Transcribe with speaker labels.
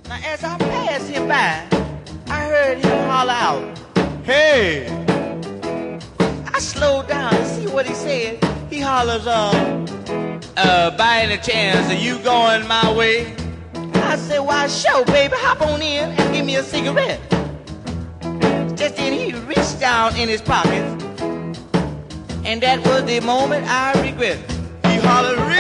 Speaker 1: Now as I passed him by, I heard him holler out, "Hey!" I slowed down to see what he said. He hollers, by any chance, are you going my way? I said, why, sure, baby, hop on in and give me a cigarette. Just then he reached down in his pocket, and that was the moment I regret. He hollered,